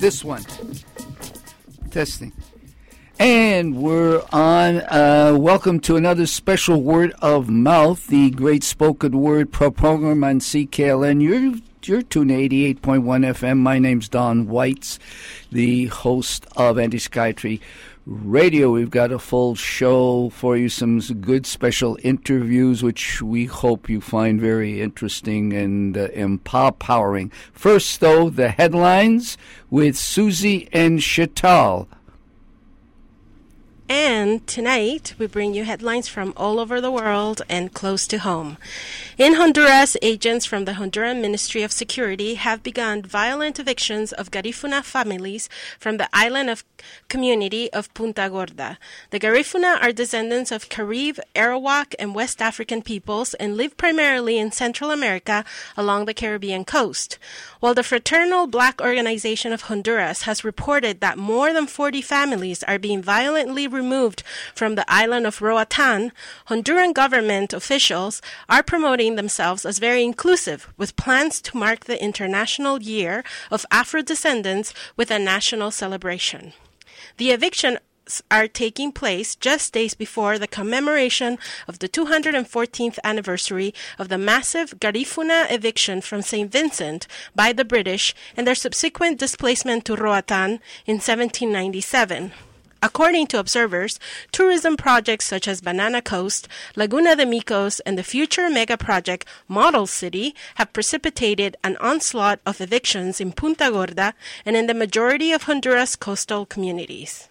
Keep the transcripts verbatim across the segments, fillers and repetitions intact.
this one. Testing. And we're on. Uh, welcome to another special Word of Mouth, the great spoken word program on C K L N. You're, you're tuned to eighty-eight point one F M. My name's Don Weitz, the host of Anti-Psychiatry Radio. We've got a full show for you, some good special interviews, which we hope you find very interesting and uh, empowering. First, though, the headlines with Susie and Chital. And tonight, we bring you headlines from all over the world and close to home. In Honduras, agents from the Honduran Ministry of Security have begun violent evictions of Garifuna families from the island of community of Punta Gorda. The Garifuna are descendants of Carib, Arawak, and West African peoples and live primarily in Central America along the Caribbean coast. While the Fraternal Black Organization of Honduras has reported that more than forty families are being violently removed from the island of Roatan, Honduran government officials are promoting themselves as very inclusive, with plans to mark the International Year of Afro-Descendants with a national celebration. The eviction are taking place just days before the commemoration of the two hundred fourteenth anniversary of the massive Garifuna eviction from Saint Vincent by the British and their subsequent displacement to Roatan in seventeen ninety-seven. According to observers, tourism projects such as Banana Coast, Laguna de Micos, and the future mega project Model City have precipitated an onslaught of evictions in Punta Gorda and in the majority of Honduras' coastal communities.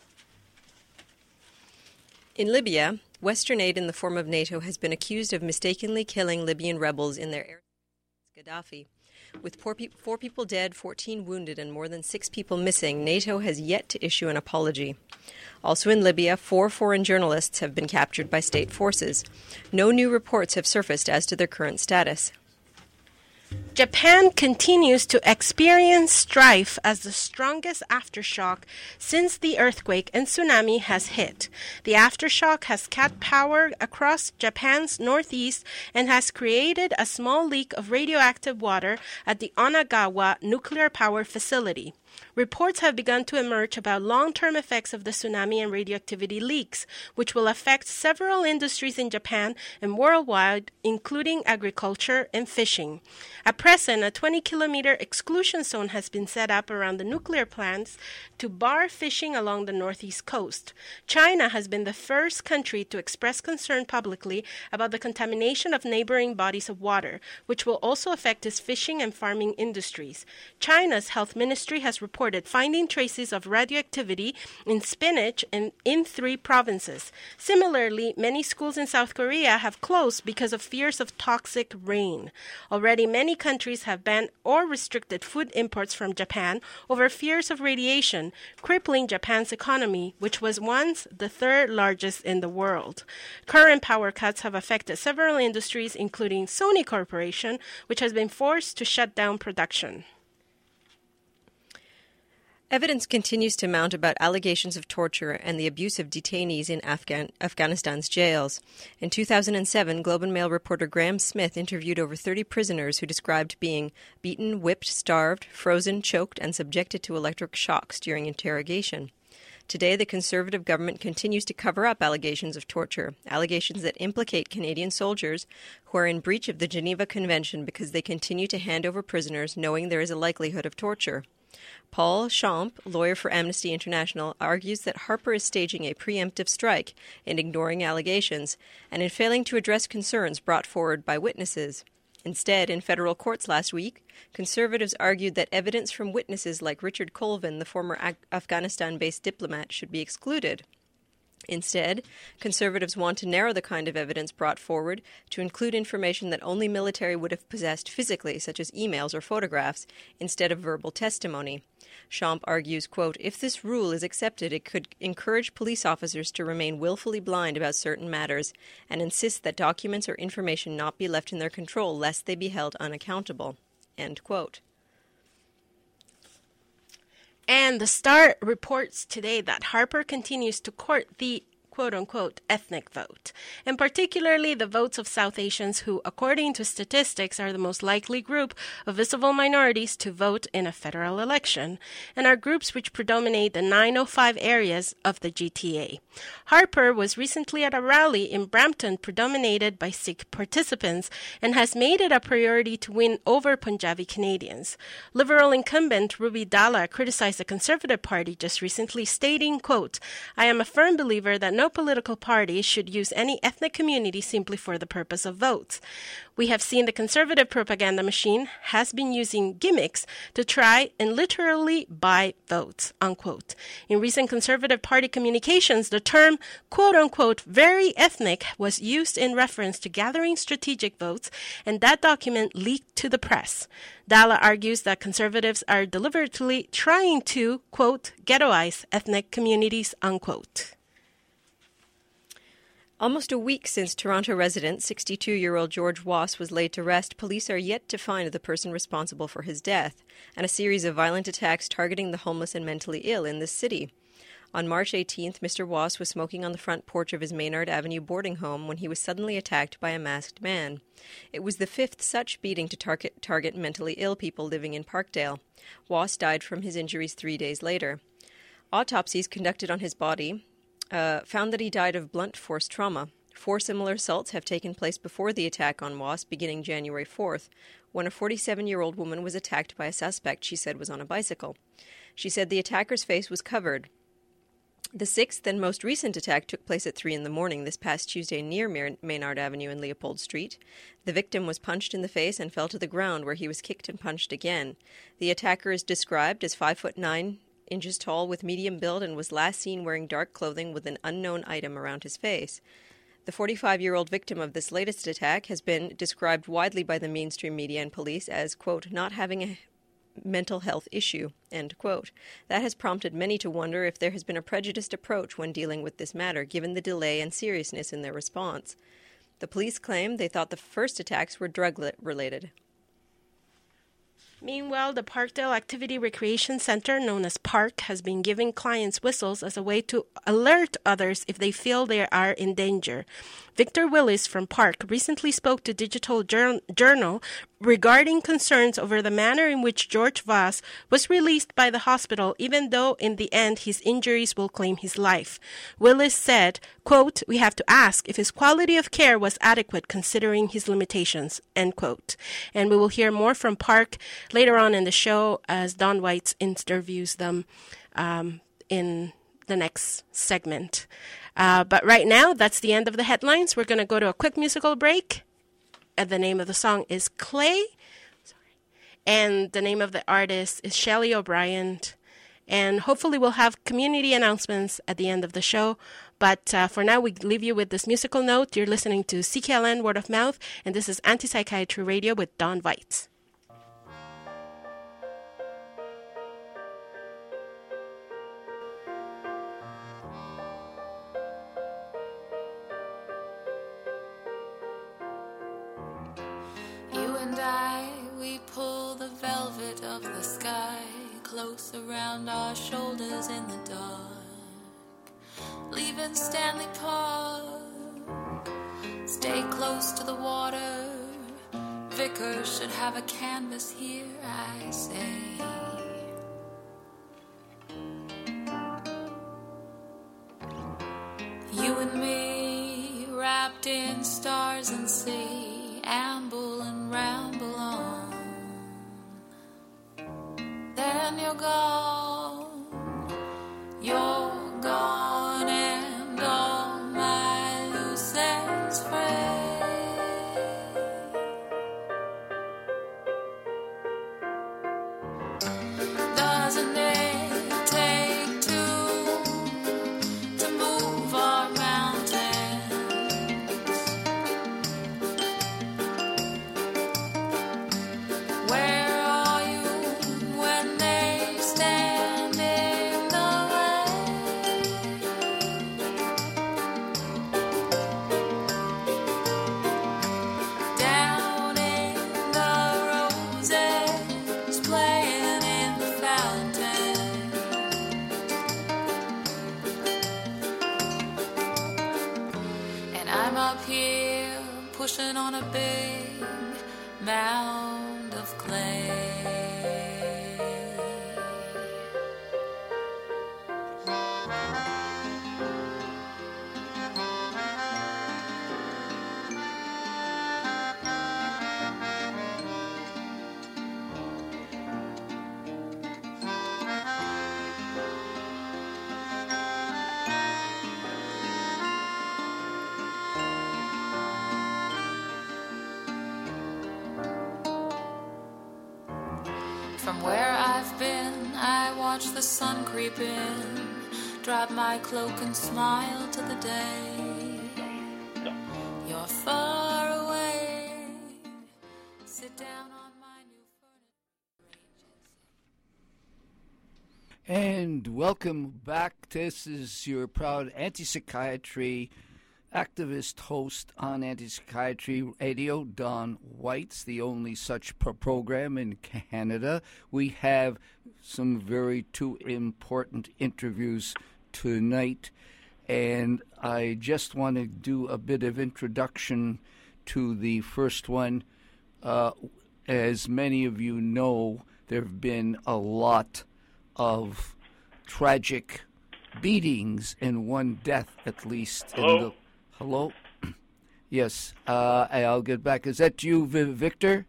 In Libya, Western aid in the form of NATO has been accused of mistakenly killing Libyan rebels in their air Gaddafi. With four, pe- four people dead, fourteen wounded, and more than six people missing, NATO has yet to issue an apology. Also in Libya, four foreign journalists have been captured by state forces. No new reports have surfaced as to their current status. Japan continues to experience strife as the strongest aftershock since the earthquake and tsunami has hit. The aftershock has cut power across Japan's northeast and has created a small leak of radioactive water at the Onagawa nuclear power facility. Reports have begun to emerge about long-term effects of the tsunami and radioactivity leaks, which will affect several industries in Japan and worldwide, including agriculture and fishing. At present, a twenty-kilometer exclusion zone has been set up around the nuclear plants to bar fishing along the northeast coast. China has been the first country to express concern publicly about the contamination of neighboring bodies of water, which will also affect its fishing and farming industries. China's health ministry has reported finding traces of radioactivity in spinach in, in three provinces. Similarly, many schools in South Korea have closed because of fears of toxic rain. Already, many countries have banned or restricted food imports from Japan over fears of radiation, crippling Japan's economy, which was once the third largest in the world. Current power cuts have affected several industries, including Sony Corporation, which has been forced to shut down production. Evidence continues to mount about allegations of torture and the abuse of detainees in Afghan- Afghanistan's jails. In two thousand seven, Globe and Mail reporter Graham Smith interviewed over thirty prisoners who described being beaten, whipped, starved, frozen, choked, and subjected to electric shocks during interrogation. Today, the Conservative government continues to cover up allegations of torture, allegations that implicate Canadian soldiers who are in breach of the Geneva Convention because they continue to hand over prisoners knowing there is a likelihood of torture. Paul Champ, lawyer for Amnesty International, argues that Harper is staging a preemptive strike in ignoring allegations and in failing to address concerns brought forward by witnesses. Instead, in federal courts last week, Conservatives argued that evidence from witnesses like Richard Colvin, the former Af- Afghanistan-based diplomat, should be excluded. Instead, Conservatives want to narrow the kind of evidence brought forward to include information that only military would have possessed physically, such as emails or photographs, instead of verbal testimony. Champ argues, quote, if this rule is accepted, it could encourage police officers to remain willfully blind about certain matters and insist that documents or information not be left in their control lest they be held unaccountable, end quote. And the Star reports today that Harper continues to court the, quote, quote-unquote ethnic vote, and particularly the votes of South Asians who, according to statistics, are the most likely group of visible minorities to vote in a federal election, and are groups which predominate the nine oh five areas of the G T A. Harper was recently at a rally in Brampton predominated by Sikh participants and has made it a priority to win over Punjabi Canadians. Liberal incumbent Ruby Dalla criticized the Conservative Party just recently, stating, quote, "I am a firm believer that no political party should use any ethnic community simply for the purpose of votes. We have seen the Conservative propaganda machine has been using gimmicks to try and literally buy votes," unquote. In recent Conservative Party communications, the term, quote-unquote, very ethnic was used in reference to gathering strategic votes, and that document leaked to the press. Dalla argues that Conservatives are deliberately trying to, quote, ghettoize ethnic communities, unquote. Almost a week since Toronto resident sixty-two-year-old George Wass was laid to rest, police are yet to find the person responsible for his death, and a series of violent attacks targeting the homeless and mentally ill in this city. On March eighteenth, Mister Wass was smoking on the front porch of his Maynard Avenue boarding home when he was suddenly attacked by a masked man. It was the fifth such beating to target, target mentally ill people living in Parkdale. Wass died from his injuries three days later. Autopsies conducted on his body Uh, found that he died of blunt force trauma. Four similar assaults have taken place before the attack on Wass, beginning January fourth, when a forty-seven-year-old woman was attacked by a suspect she said was on a bicycle. She said the attacker's face was covered. The sixth and most recent attack took place at three in the morning this past Tuesday near Maynard Avenue and Leopold Street. The victim was punched in the face and fell to the ground, where he was kicked and punched again. The attacker is described as five foot nine inches tall with medium build and was last seen wearing dark clothing with an unknown item around his face. The forty-five-year-old victim of this latest attack has been described widely by the mainstream media and police as, quote, not having a mental health issue, end quote. That has prompted many to wonder if there has been a prejudiced approach when dealing with this matter, given the delay and seriousness in their response. The police claim they thought the first attacks were drug-related. Meanwhile, the Parkdale Activity Recreation Center, known as PARC, has been giving clients whistles as a way to alert others if they feel they are in danger. Victor Willis from PARC recently spoke to Digital Journal regarding concerns over the manner in which George Wass was released by the hospital, even though in the end his injuries will claim his life. Willis said, quote, "We have to ask if his quality of care was adequate considering his limitations," end quote. And we will hear more from PARC later on in the show as Don White interviews them um, in the next segment. Uh, but right now, that's the end of the headlines. We're going to go to a quick musical break. And the name of the song is Clay. Sorry. And the name of the artist is Shelley O'Brien. And hopefully we'll have community announcements at the end of the show. But uh, for now, we leave you with this musical note. You're listening to C K L N Word of Mouth, and this is Anti-Psychiatry Radio with Don White. Of the sky close around our shoulders in the dark, leaving Stanley Park. Stay close to the water. Vickers should have a canvas here, I say. You and me wrapped in stars and sea, amble and ramble on. Then you're gone, you're gone, and all my loose ends fray. Doesn't it take two to move our mountains? Where are you when they stand? cushion on a big mound of clay. From where I've been, I watch the sun creep in, drop my cloak and smile to the day. You're far away. Sit down on my new furniture. And welcome back. This is your proud anti-psychiatry activist host on Anti-Psychiatry Radio, Don White's, the only such pro- program in Canada. We have some very two important interviews tonight, and I just want to do a bit of introduction to the first one. Uh, as many of you know, there have been a lot of tragic beatings and one death, at least. Hello? In the Hello? Yes, uh, I'll get back. Is that you, v- Victor?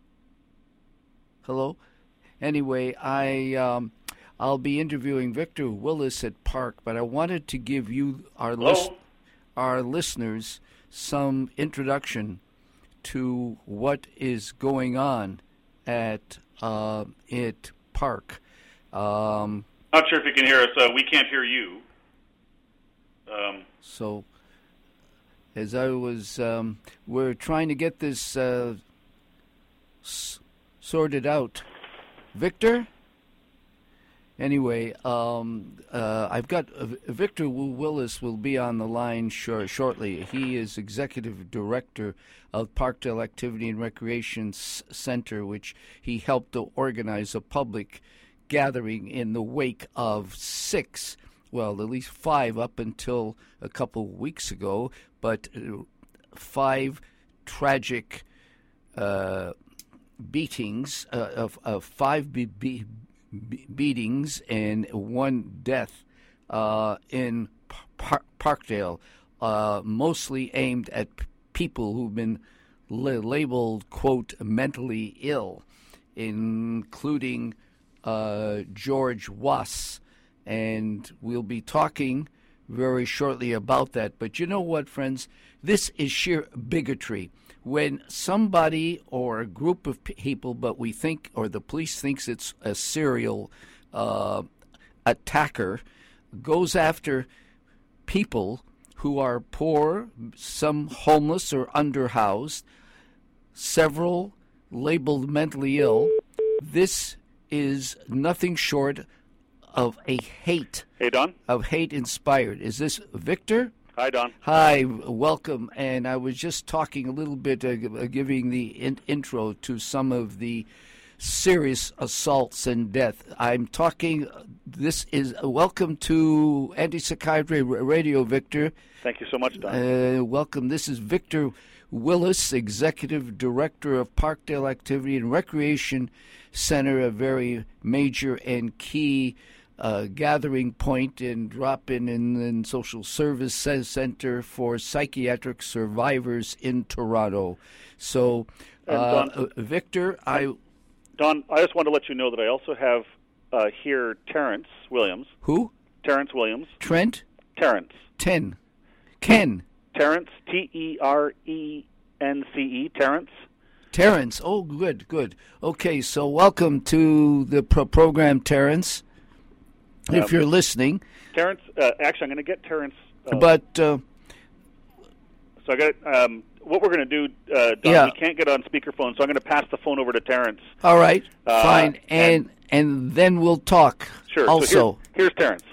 Hello? Anyway, I, um, I'll be interviewing Victor Willis at Park, but I wanted to give you, our, lis- our listeners, some introduction to what is going on at uh, it Park. Um, Not sure if you can hear us. Uh, we can't hear you. Um, so... As I was, um, we're trying to get this uh, s- sorted out. Victor? Anyway, um, uh, I've got uh, Victor Willis will be on the line sh- shortly. He is executive director of Parkdale Activity and Recreation S- Center, which he helped to organize a public gathering in the wake of six, well, at least five up until a couple weeks ago, but uh, five tragic uh, beatings, uh, of, of five be- be- be- beatings and one death uh, in Par- Parkdale, uh, mostly aimed at p- people who've been la- labeled, quote, mentally ill, including uh, George Wass. And we'll be talking very shortly about that. But you know what, friends? This is sheer bigotry. When somebody or a group of people, but we think, or the police thinks it's a serial uh, attacker, goes after people who are poor, some homeless or underhoused, several labeled mentally ill, this is nothing short of a hate. Hey, Don. Of hate inspired. Is this Victor? Hi, Don. Hi, welcome. And I was just talking a little bit, uh, giving the in- intro to some of the serious assaults and death. I'm talking, this is, uh, welcome to Anti-Psychiatry Radio, Victor. Thank you so much, Don. Uh, welcome. This is Victor Willis, Executive Director of Parkdale Activity and Recreation Center, a very major and key uh, gathering point and drop-in in, in social service center for psychiatric survivors in Toronto. So, uh, Don, Victor, I... Don, I just want to let you know that I also have uh, here Terrence Williams. Who? Terrence Williams. Trent? Terrence. Ten. Ken. Terrence, T E R E N C E, Terrence. Terrence. Oh, good, good. Okay, so welcome to the pro- program, Terrence, um, if you're listening. Terrence, uh, actually, I'm going to get Terrence. Uh, but... Uh, so I got um, what we're going to do, uh, Don, yeah. we can't get on speakerphone, so I'm going to pass the phone over to Terrence. All right, uh, fine, and, and and then we'll talk. Sure. Also, so here, here's Terrence.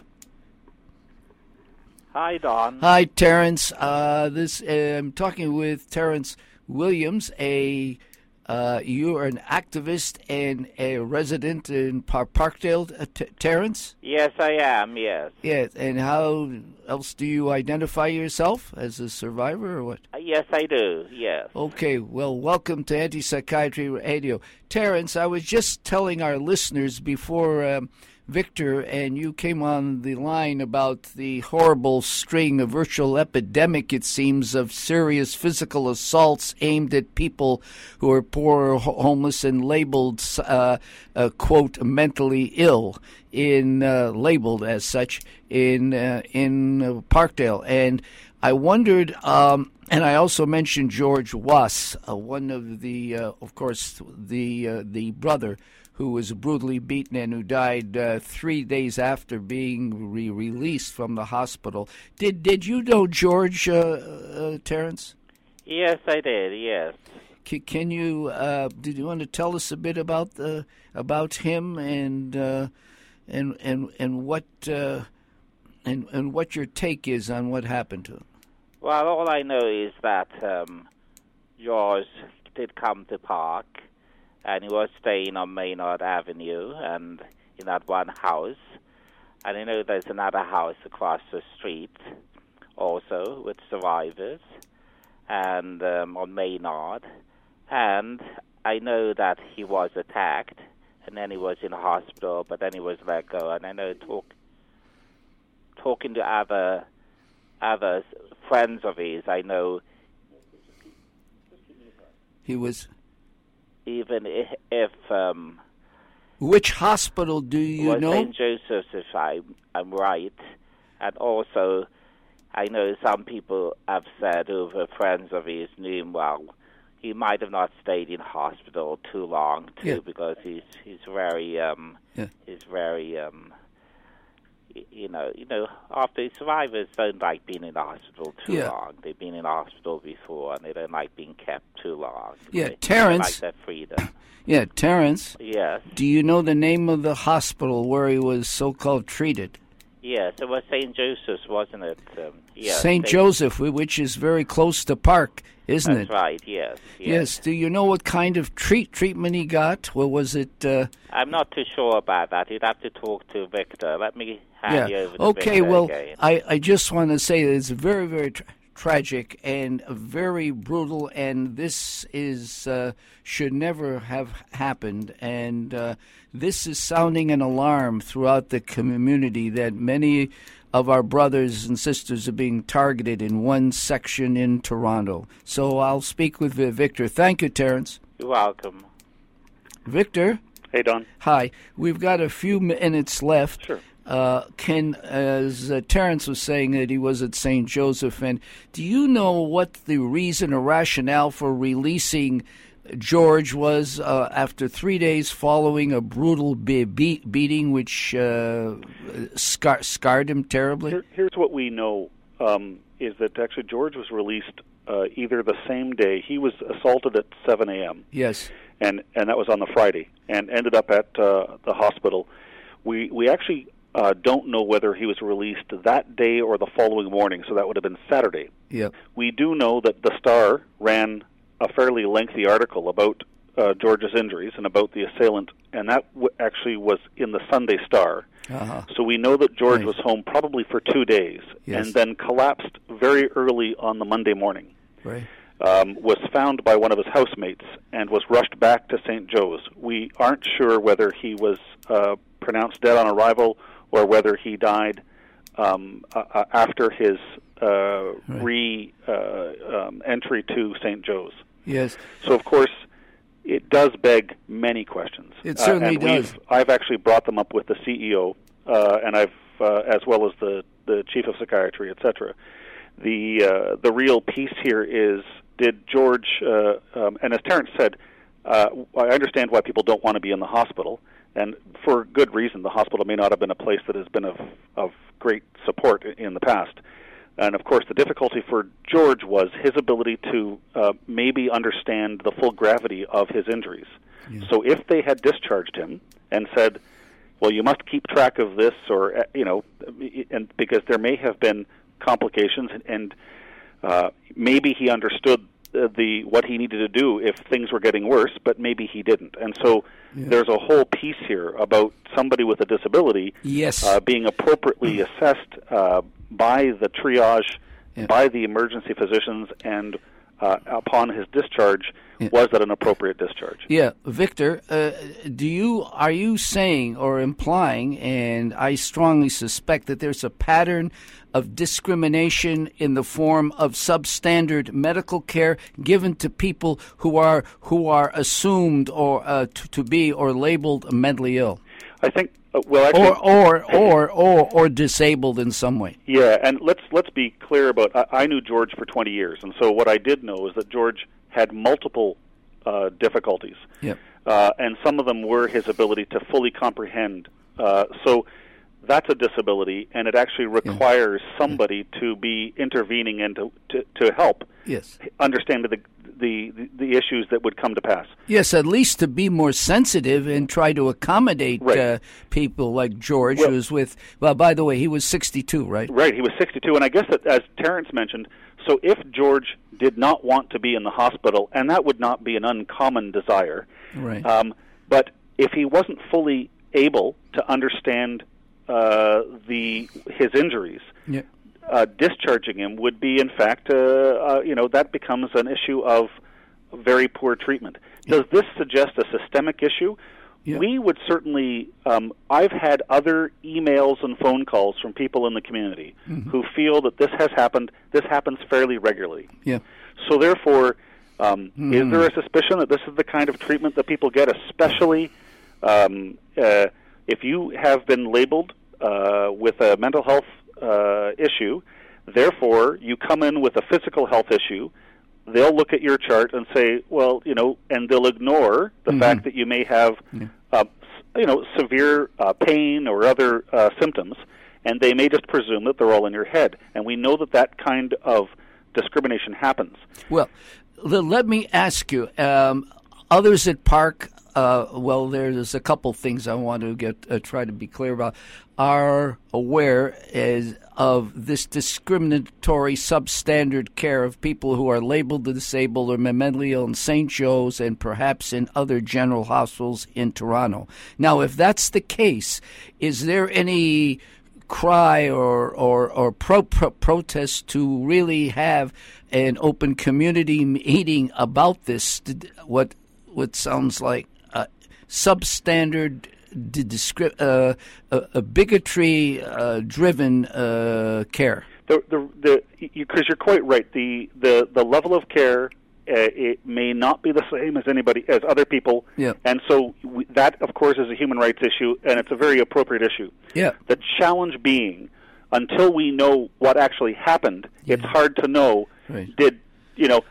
Hi, Don. Hi, Terrence. Uh, this uh, I'm talking with Terrence Williams, a Uh, you are an activist and a resident in Par- Parkdale, uh, T- Terrence? Yes, I am, yes. Yes, and how else do you identify yourself? As a survivor or what? Uh, yes, I do, yes. Okay, well, welcome to Anti-Psychiatry Radio. Terrence, I was just telling our listeners before um, Victor and you came on the line about the horrible string, a virtual epidemic, it seems, of serious physical assaults aimed at people who are poor, homeless, and labeled, uh, uh, quote, mentally ill, in uh, labeled as such in uh, in uh, Parkdale. And I wondered, um, and I also mentioned George Was, uh, one of the, uh, of course, the uh, the brother who was brutally beaten and who died uh, three days after being re- released from the hospital. Did did you know George, uh, uh, Terrence? Yes, I did, yes. C- can you, uh, did you want to tell us a bit about the, about him and uh, and and and what uh, and and what your take is on what happened to him? Well, all I know is that um, George did come to Park, and he was staying on Maynard Avenue and in that one house. And I know there's another house across the street also with survivors and um, on Maynard. And I know that he was attacked, and then he was in hospital, but then he was let go. And I know talk, talking to other other friends of his, I know he was... Even if, if um, which hospital do you was know? Saint Joseph's, if I, I'm right, and also I know some people have said who were friends of his knew him well. He might have not stayed in hospital too long too, yeah. because he's he's very um, yeah. he's very um, you know you know after survivors don't like being in the hospital too yeah. long. They've been in the hospital before, and they don't like being kept too long. Yeah, they, Terrence. They like their freedom. Yeah, Terrence. Yes. Do you know the name of the hospital where he was so-called treated? Yes, it was Saint Joseph's, wasn't it? Um, yes, Saint Joseph, which is very close to Park, isn't That's it? That's right, yes, yes. Yes. Do you know what kind of treat treatment he got? Or was it... Uh... I'm not too sure about that. You'd have to talk to Victor. Let me hand yeah. you over to okay, Victor well, again. I, I just want to say that it's very, very... Tra- tragic and very brutal, and this is uh, should never have happened. And uh, this is sounding an alarm throughout the community that many of our brothers and sisters are being targeted in one section in Toronto. So I'll speak with Victor. Thank you, Terrence. You're welcome. Victor? Hey, Don. Hi. We've got a few minutes left. Sure. Uh, Ken, as uh, Terrence was saying that he was at Saint Joseph, and do you know what the reason or rationale for releasing George was uh, after three days following a brutal be- be- beating which uh, scar- scarred him terribly? Here, here's what we know, um, is that actually George was released uh, either the same day. He was assaulted at seven a.m. Yes. And, and that was on the Friday, and ended up at uh, the hospital. We, we actually... Uh, don't know whether he was released that day or the following morning, so that would have been Saturday. Yep. We do know that the Star ran a fairly lengthy article about uh, George's injuries and about the assailant, and that w- actually was in the Sunday Star. Uh-huh. So we know that George right. was home probably for two days, yes. and then collapsed very early on the Monday morning. Right. Um, was found by one of his housemates and was rushed back to Saint Joe's. We aren't sure whether he was uh, pronounced dead on arrival or whether he died um, uh, after his uh, right. re uh, um, entry to Saint Joe's. Yes. So, of course, it does beg many questions. It certainly uh, and does. We've, I've actually brought them up with the C E O, uh, and I've uh, as well as the, the chief of psychiatry, et cetera. The uh, the real piece here is: did George, uh, um, and as Terrence said, uh, I understand why people don't want to be in the hospital. And for good reason, the hospital may not have been a place that has been of, of great support in the past. And, of course, the difficulty for George was his ability to uh, maybe understand the full gravity of his injuries. Yeah. So if they had discharged him and said, well, you must keep track of this, or, you know, and because there may have been complications, and uh, maybe he understood uh, the what he needed to do if things were getting worse, but maybe he didn't. And so Yeah. there's a whole piece here about somebody with a disability Yes. uh, being appropriately assessed uh, by the triage, Yeah. by the emergency physicians, and uh, upon his discharge, Yeah. was that an appropriate discharge? Yeah, Victor, uh, do you are you saying or implying, and I strongly suspect that there's a pattern of discrimination in the form of substandard medical care given to people who are who are assumed or uh, to, to be or labeled mentally ill, I think. Uh, well, actually, or or or or or disabled in some way? Yeah, and let's let's be clear about. I, I knew George for twenty years, and so what I did know is that George had multiple uh, difficulties, Yep. uh, and some of them were his ability to fully comprehend. Uh, so that's a disability, and it actually requires somebody to be intervening and to to, to help Yes. understand the, the the issues that would come to pass. Yes, at least to be more sensitive and try to accommodate Right. uh, people like George, Well- who was with. Well, by the way, he was sixty-two, right? Right, he was sixty-two, and I guess that, as Terrence mentioned, so if George did not want to be in the hospital, and that would not be an uncommon desire, Right. um, but if he wasn't fully able to understand uh, the his injuries, Yeah. uh, discharging him would be, in fact, uh, uh, you know, that becomes an issue of very poor treatment. Does this suggest a systemic issue? Yeah. We would certainly, um, I've had other emails and phone calls from people in the community Mm-hmm. who feel that this has happened, this happens fairly regularly. Yeah. So therefore, um, Hmm. is there a suspicion that this is the kind of treatment that people get, especially um, uh, if you have been labeled uh, with a mental health uh, issue, therefore you come in with a physical health issue, they'll look at your chart and say, well, you know, and they'll ignore the Mhm. fact that you may have, uh, you know, severe uh, pain or other uh, symptoms, and they may just presume that they're all in your head. And we know that that kind of discrimination happens. Well, l- let me ask you. Um, others at Park, uh, well, there's a couple things I want to get uh, try to be clear about. Are aware as of this discriminatory substandard care of people who are labeled disabled or mentally ill in Saint Joe's and perhaps in other general hospitals in Toronto. Now, if that's the case, is there any cry or or, or pro, pro, protest to really have an open community meeting about this? What what sounds like uh, substandard, d- discri- uh, uh, uh, bigotry-driven uh, care. The the the because you're quite right. The the the level of care. Uh, it may not be the same as anybody, as other people, Yeah. and so we, that, of course, is a human rights issue, and it's a very appropriate issue. Yeah. The challenge being, until we know what actually happened, it's hard to know. Right. Did you know?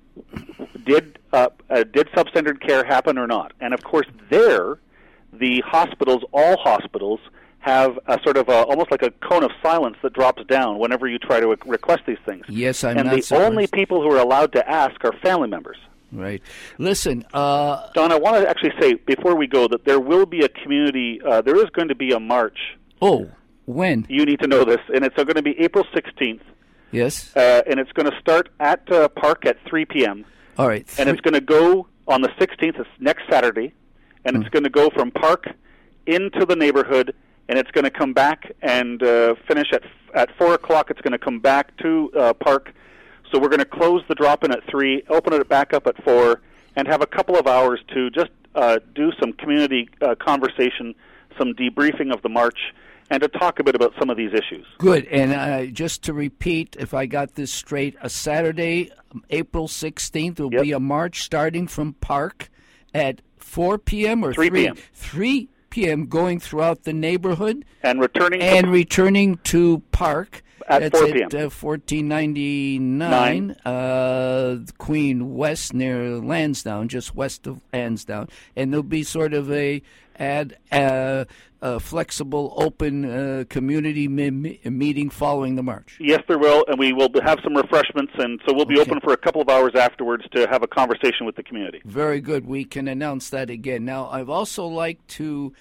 Did uh, uh, did substandard care happen or not? And of course, there, the hospitals, all hospitals, have a sort of a, almost like a cone of silence that drops down whenever you try to re- request these things. Yes, I'm and not the surprised. only people who are allowed to ask are family members. Right. Listen, uh, Don, I want to actually say before we go that there will be a community. Uh, there is going to be a march. oh, when? You need to know this, and it's going to be April sixteenth, Yes. uh, and it's going to start at uh, Park at three p.m. All right. and it's going to go on the sixteenth. It's next Saturday, and it's going to go from Park into the neighborhood, and it's going to come back and uh, finish at at four o'clock. It's going to come back to uh, Park. So we're going to close the drop-in at three, open it back up at four, and have a couple of hours to just uh, do some community uh, conversation, some debriefing of the march, and to talk a bit about some of these issues. Good. And uh, just to repeat, if I got this straight, a Saturday, April sixteenth, will Yep. be a march starting from Park at four p.m. or three p.m. three p.m. going throughout the neighborhood And returning to and returning to Park. At That's four p.m. at uh, fourteen ninety-nine, uh, Queen West near Lansdowne, just west of Lansdowne. And there'll be sort of a ad, uh, a flexible, open uh, community me- me- meeting following the march. Yes, there will, and we will have some refreshments, and so we'll be Okay. open for a couple of hours afterwards to have a conversation with the community. Very good. We can announce that again. Now, I've also like to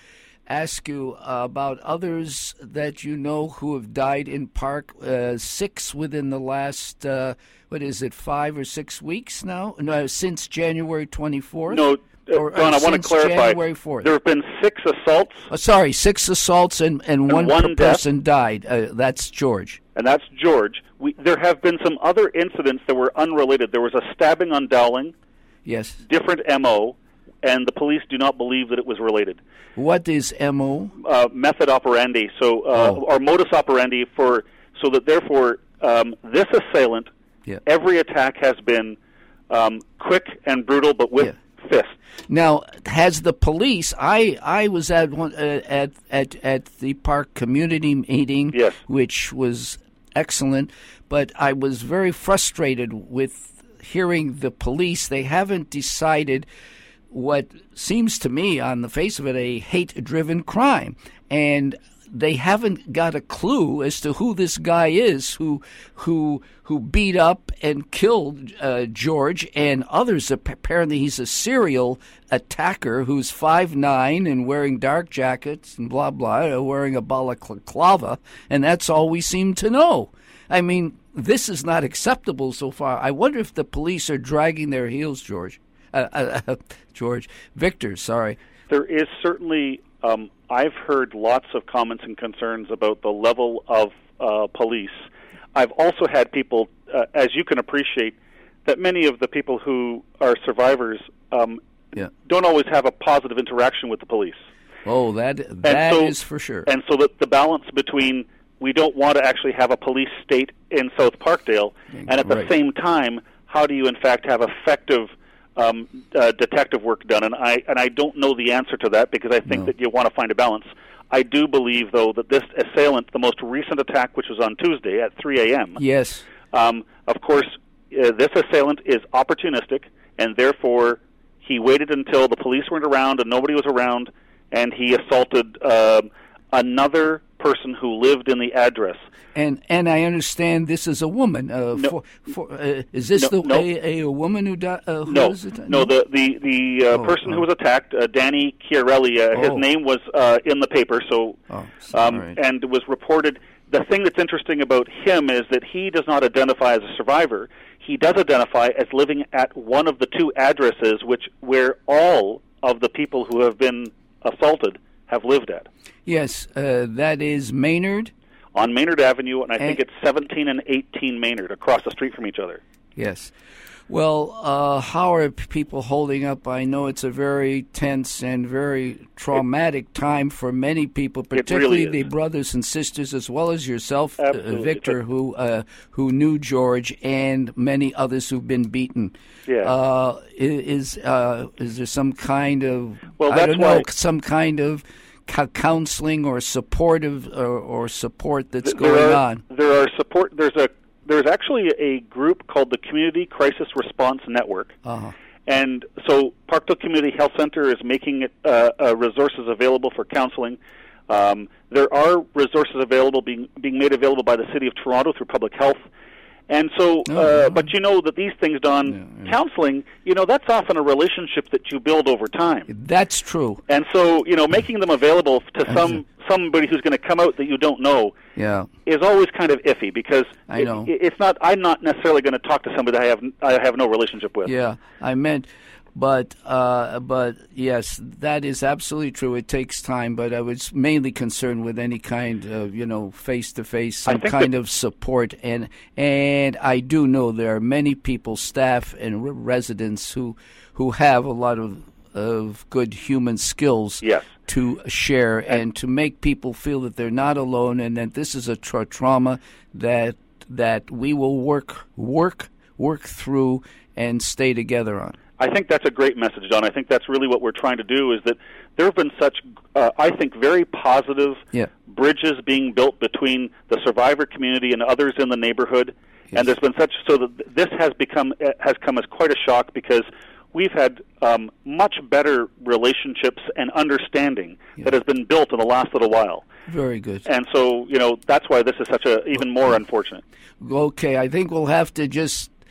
ask you about others that you know who have died in Park. Uh, six within the last, uh, what is it, five or six weeks now? No, since January twenty-fourth? No, uh, or, Don, uh, I want to clarify. January fourth. There have been six assaults. Oh, sorry, six assaults and, and, and one, one per death. person died. Uh, that's George. And that's George. We, there have been some other incidents that were unrelated. There was a stabbing on Dowling. Yes. Different M O, and the police do not believe that it was related. What is M O? Uh, method operandi, so uh, Oh. or modus operandi, for so that therefore um, this assailant, Yeah. every attack has been um, quick and brutal, but with Yeah. fists. Now, has the police? I I was at one uh, at at at the park community meeting, Yes. which was excellent. But I was very frustrated with hearing the police. They haven't decided what seems to me, on the face of it, a hate-driven crime, and they haven't got a clue as to who this guy is who who who beat up and killed uh, George and others. Apparently, he's a serial attacker who's five nine and wearing dark jackets and blah blah, wearing a balaclava, and that's all we seem to know. I mean, this is not acceptable so far. I wonder if the police are dragging their heels, George. Uh, uh, George, Victor, sorry. There is certainly, um, I've heard lots of comments and concerns about the level of uh, police. I've also had people, uh, as you can appreciate, that many of the people who are survivors um, Yeah. don't always have a positive interaction with the police. Oh, that that so, is for sure. And so that the balance between we don't want to actually have a police state in South Parkdale, and at the Right. same time, how do you in fact have effective um, uh, detective work done? And I and I don't know the answer to that, because I think No. that you want to find a balance. I do believe, though, that this assailant, the most recent attack, which was on Tuesday at three a.m., Yes. um, of course, uh, this assailant is opportunistic, and therefore he waited until the police weren't around and nobody was around, and he assaulted uh, another person who lived in the address. And and I understand this is a woman. Uh, No. for, for, uh, is this No, the no. a, a, a woman who died? Uh, who No, is it? no, the the the uh, Oh, person who oh. was attacked, uh, Danny Chiarelli, uh, his Oh. name was uh, in the paper, so Oh, um, sorry. and it was reported. The thing that's interesting about him is that he does not identify as a survivor. He does identify as living at one of the two addresses, which where all of the people who have been assaulted have lived at, Yes, uh, that is Maynard. on Maynard Avenue, and I think And- it's seventeen and eighteen Maynard, across the street from each other. Yes. Well, uh, how are p- people holding up? I know it's a very tense and very traumatic time for many people, particularly is. the brothers and sisters, as well as yourself, uh, Absolutely. Victor, who uh, who knew George, and many others who've been beaten. Yeah. Uh, i- is uh, is there some kind of Well, I that's don't know why- some kind of co- counseling or supportive or, or support that's Th- there going are, on? There are support. There's a there's actually a group called the Community Crisis Response Network, Uh-huh. and so Parkdale Community Health Center is making it, uh, uh, resources available for counseling. Um, there are resources available being being made available by the City of Toronto through Public Health. And so, Oh, uh, yeah. but you know that these things, Don, Yeah, yeah. counseling, you know, that's often a relationship that you build over time. That's true. And so, you know, making them available to some somebody who's going to come out that you don't know Yeah. is always kind of iffy, because I it- know. it, it's not. I'm not necessarily going to talk to somebody that I have I have no relationship with. Yeah, I meant, but uh, but yes, that is absolutely true. It takes time, but I was mainly concerned with any kind of you know face to face, some think kind that- of support, and and I do know there are many people, staff and re- residents who who have a lot of of good human skills. Yes. To share and to make people feel that they're not alone, and that this is a tra- trauma that that we will work work work through and stay together on. I think that's a great message, Don. I think that's really what we're trying to do, is that there have been such, uh, I think, very positive Yeah. bridges being built between the survivor community and others in the neighborhood. Yes. And there's been such, so that this has become, uh, has come as quite a shock, because we've had um, much better relationships and understanding that has been built in the last little while. Very good. And so, you know, that's why this is such a, even more unfortunate. Okay, I think we'll have to just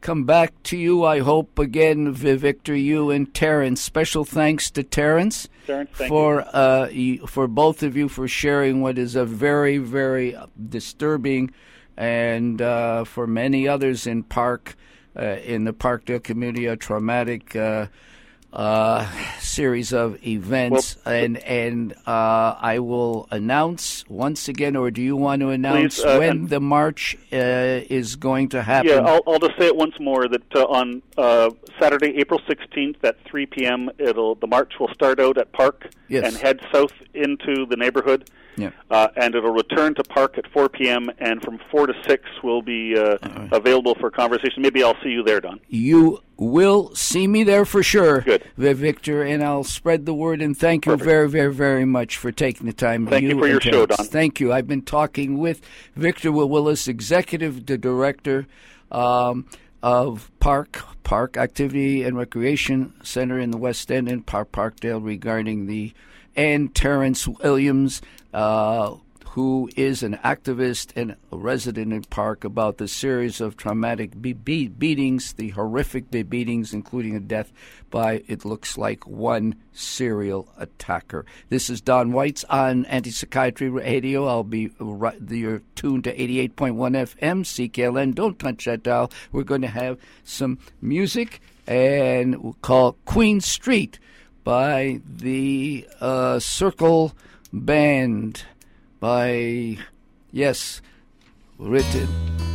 come back to you, I hope, again, Victor, you and Terrence. Special thanks to Terrence, Terrence thank for, you. Uh, you, for both of you for sharing what is a very, very disturbing, and uh, for many others in Park, uh, in the Parkdale community, a traumatic uh Uh, series of events, well, and and uh, I will announce once again, or do you want to announce please, uh, when the march uh, is going to happen? Yeah, I'll, I'll just say it once more that uh, on uh, Saturday, April sixteenth at three p.m., it'll the march will start out at Park yes. and head south into the neighborhood. Yeah. Uh, and it'll return to Park at four p.m., and from four to six we'll be uh, right. available for conversation. Maybe I'll see you there, Don. You will see me there for sure, Good. Victor, and I'll spread the word, and thank you Perfect. very, very, very much for taking the time. Thank you, you for your show, Don. Thank you. I've been talking with Victor Willis, Executive Director um, of Park, Park Activity and Recreation Center in the West End in Park, Parkdale regarding the, and Terrence Williams, uh, who is an activist and a resident in Park, about the series of traumatic be- be- beatings, the horrific be- beatings, including a death by, it looks like, one serial attacker. This is Don Weitz on Anti-Psychiatry Radio. I'll be right, you're tuned to eighty-eight point one F M, C K L N. Don't touch that dial. We're going to have some music, and we'll call Queen Street by the uh, Circle Band, by, yes, written.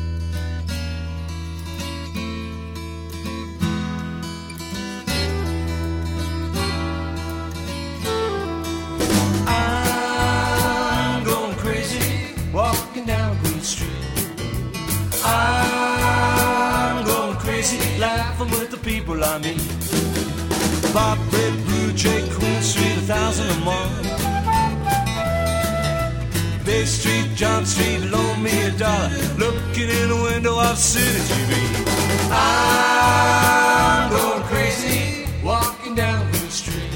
I'm going crazy, walking down Queen Street. I'm going crazy, laughing with the people I meet. Pop, red, blue, J, Queen Street, a thousand and one. Bay Street, John Street, loan me a dollar, looking in the window of City T V. I'm going crazy, walking down Queen Street.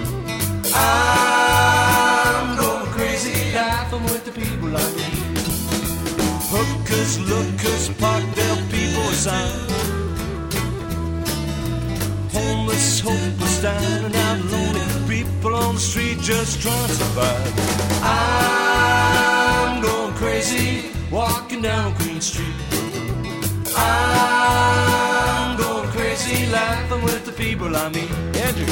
I'm going crazy, laughing with the people I meet. Hookers, lookers, Parkdale people aside. Homeless, hopeless, down and out, lonely people on the street just trying to survive. I'm going crazy, walking down Queen Street. I'm going crazy, laughing with the people I meet. Andrew.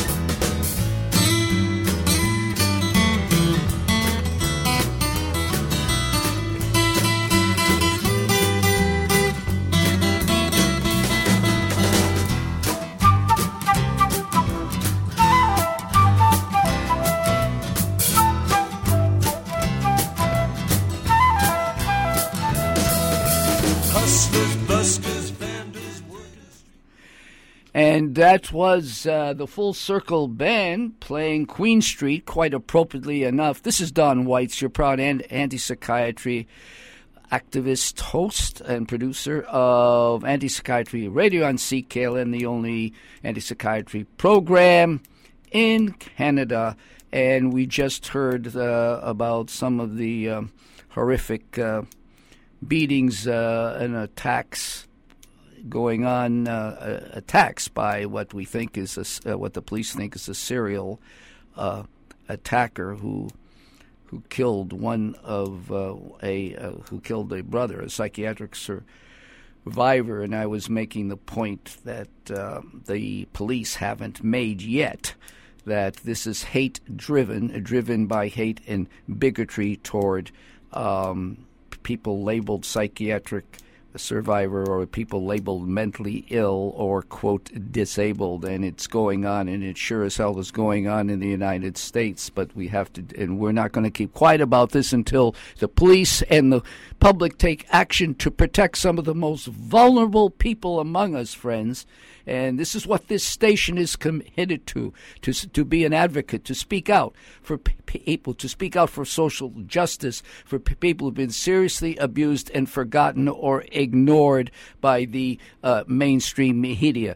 And that was uh, the Full Circle Band playing Queen Street, quite appropriately enough. This is Don Weitz, your proud anti-psychiatry activist, host, and producer of Anti-Psychiatry Radio on C K L N, the only anti-psychiatry program in Canada. And we just heard uh, about some of the uh, horrific uh, beatings uh, and attacks going on, uh, attacks by what we think is a, uh, what the police think is a serial uh, attacker who who killed one of uh, a uh, who killed a brother, a psychiatric survivor. And I was making the point that uh, the police haven't made yet that this is hate driven, driven by hate and bigotry toward um, people labeled psychiatric survivor or people labeled mentally ill or, quote, disabled. And it's going on, and it sure as hell is going on in the United States. But we have to, and we're not going to keep quiet about this until the police and the public take action to protect some of the most vulnerable people among us, friends. And this is what this station is committed to, to to be an advocate, to speak out for people, to speak out for social justice, for people who have been seriously abused and forgotten or ignored by the uh, mainstream media.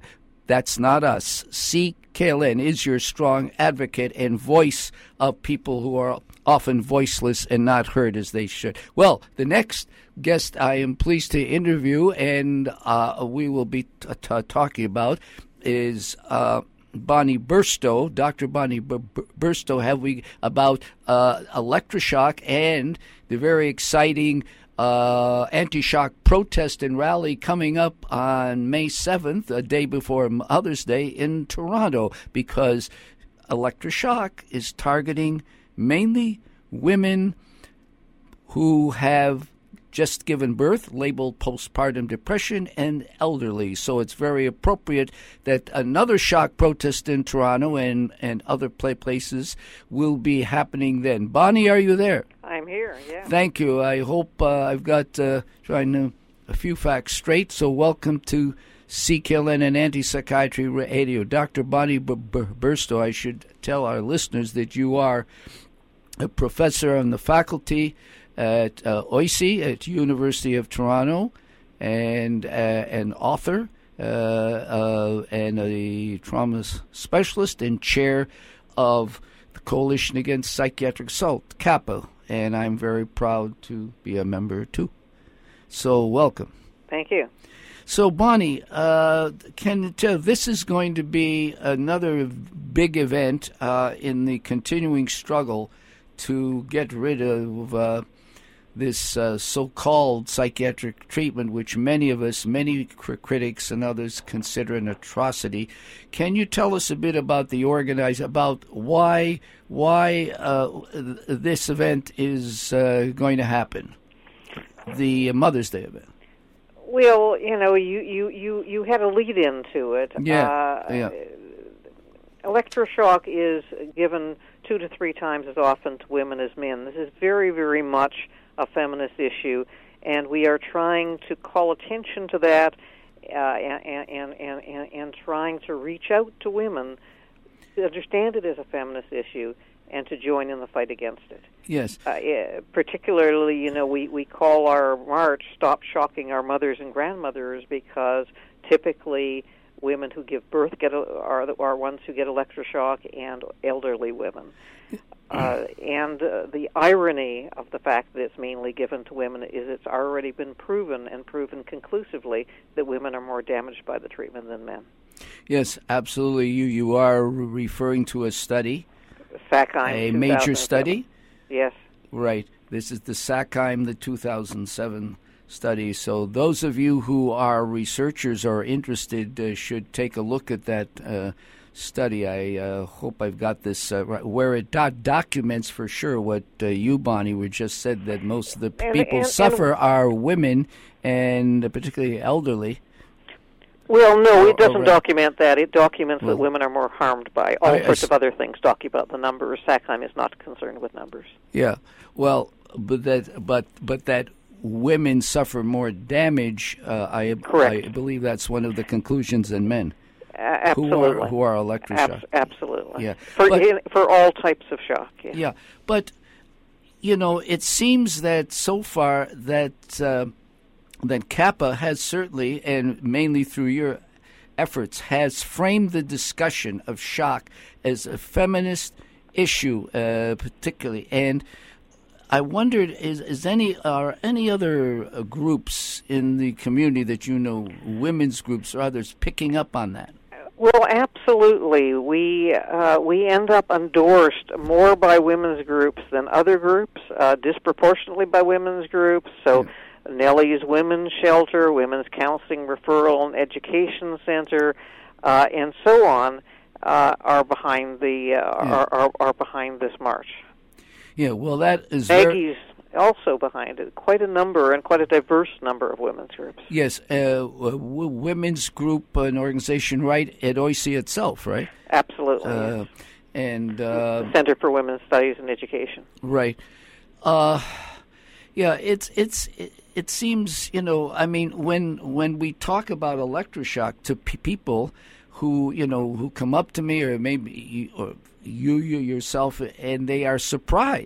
That's not us. C K L N is your strong advocate and voice of people who are often voiceless and not heard as they should. Well, the next guest I am pleased to interview and uh, we will be t- t- talking about is uh, Bonnie Burstow, Doctor Bonnie B- B- Burstow, have we about uh, electroshock and the very exciting uh, anti-shock protest and rally coming up on May seventh, a day before Mother's Day in Toronto, because electroshock is targeting mainly women who have just given birth, labeled postpartum depression, and elderly. So it's very appropriate that another shock protest in Toronto and, and other play places will be happening then. Bonnie, are you there? I'm here, yeah. Thank you. I hope uh, I've got uh, trying to, a few facts straight. So welcome to C K L N and Anti-Psychiatry Radio. Doctor Bonnie B- B- Burstow, I should tell our listeners that you are a professor on the faculty at uh, O I C at University of Toronto, and uh, an author uh, uh, and a trauma specialist and chair of the Coalition Against Psychiatric Assault, CAPA, and I'm very proud to be a member too. So welcome. Thank you. So Bonnie, uh, can you tell, this is going to be another big event uh, in the continuing struggle to get rid of uh, this uh, so-called psychiatric treatment, which many of us, many cr- critics and others consider an atrocity. Can you tell us a bit about the organize, about why why uh, this event is uh, going to happen, the Mother's Day event? Well, you know, you, you, you, you had a lead into it. Yeah, uh, yeah. Electroshock is given two to three times as often to women as men. This is very, very much a feminist issue, and we are trying to call attention to that uh, and, and, and, and, and trying to reach out to women to understand it as a feminist issue and to join in the fight against it. Yes. Uh, particularly, you know, we, we call our march Stop Shocking Our Mothers and Grandmothers, because typically women who give birth get a, are the are ones who get electroshock, and elderly women. Uh, and uh, the irony of the fact that it's mainly given to women is it's already been proven, and proven conclusively, that women are more damaged by the treatment than men. Yes, absolutely. You you are referring to a study, Sackheim, a major study? Yes. Right. This is the Sackheim, the two thousand seven study. So those of you who are researchers or interested uh, should take a look at that uh, study. I uh, hope I've got this uh, right, where it do- documents for sure what uh, you, Bonnie, were just said, that most of the and, people and, suffer and, are women, and particularly elderly. Well, no, it Oh, doesn't right. document that. It documents Well, that women are more harmed by all I- I sorts s- of other things. Document the numbers. Sackheim is not concerned with numbers. Yeah. Well, but that but but that women suffer more damage. Uh, I Correct. I believe that's one of the conclusions than men. Uh, absolutely. Who are who are electroshocked. Abs- absolutely. Yeah. For But- in, for all types of shock. Yeah. Yeah, but you know, it seems that so far that uh, that CAPA has certainly, and mainly through your efforts, has framed the discussion of shock as a feminist issue, uh, particularly. And I wondered, is, is any are any other uh, groups in the community that you know, women's groups or others, picking up on that? Well, absolutely. We uh, we end up endorsed more by women's groups than other groups, uh, disproportionately by women's groups. So, yeah. Nellie's Women's Shelter, Women's Counseling Referral and Education Center, uh, and so on, uh, are behind the uh, yeah. are, are are behind this march. Yeah. Well, that is Maggie's also behind it. Quite a number and quite a diverse number of women's groups. Yes, uh, w- women's group, an organization, right at O I C itself, right? Absolutely. Uh, yes. And uh, Center for Women's Studies and Education. Right. Uh, yeah, it's it's it, it seems, you know, I mean, when when we talk about electroshock to p- people who, you know, who come up to me, or maybe you, or you, you yourself, and they are surprised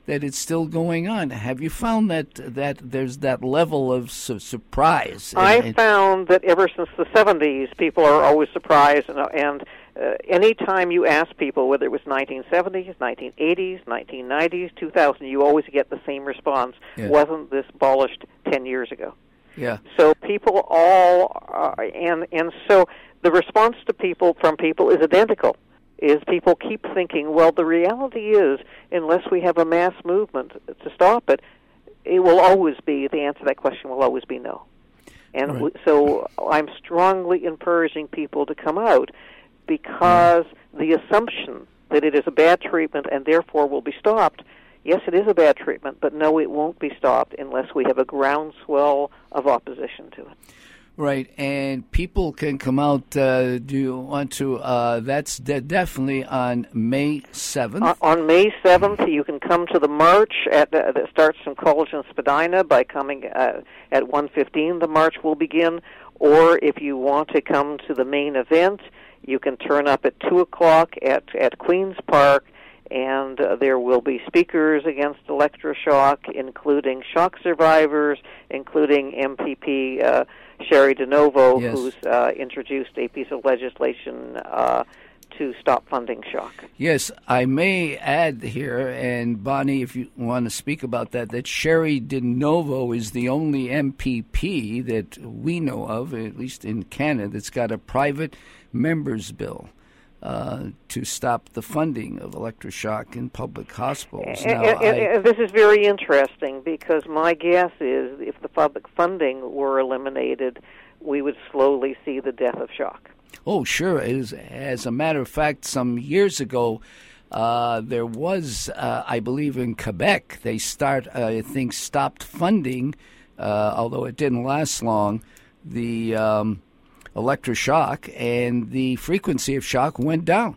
that it's still going on. Have you found that that there's that level of su- surprise? I and, and found that ever since the seventies, people are always surprised, and, and uh, any time you ask people, whether it was nineteen seventies, nineteen eighties, nineteen nineties, two thousand, you always get the same response. Yeah. Wasn't this abolished ten years ago? Yeah. So people all, uh, and and so the response to people from people is identical. Is people keep thinking, well, the reality is, unless we have a mass movement to stop it, it will always be, the answer to that question will always be no. And Right. w- so I'm strongly encouraging people to come out, because the assumption that it is a bad treatment and therefore will be stopped, yes, it is a bad treatment, but no, it won't be stopped unless we have a groundswell of opposition to it. Right, and people can come out. Uh, do you want to? Uh, that's de- definitely on May seventh. On, on May seventh, you can come to the march at uh, that starts from College and Spadina by coming uh, at one fifteen. The march will begin, or if you want to come to the main event, you can turn up at two o'clock at at Queens Park, and uh, there will be speakers against electroshock, including shock survivors, including M P P uh, Sherry DeNovo, Yes. who's uh, introduced a piece of legislation uh, to stop funding shock. Yes, I may add here, and Bonnie, if you want to speak about that, that Sherry DeNovo is the only M P P that we know of, at least in Canada, that's got a private members bill uh, to stop the funding of electroshock in public hospitals. And, Now, and, I, and this is very interesting, because my guess is if the public funding were eliminated, we would slowly see the death of shock. Oh, sure. As, as a matter of fact, some years ago, uh, there was, uh, I believe, in Quebec, they start, uh, I think, stopped funding, uh, although it didn't last long, the um, electroshock, and the frequency of shock went down.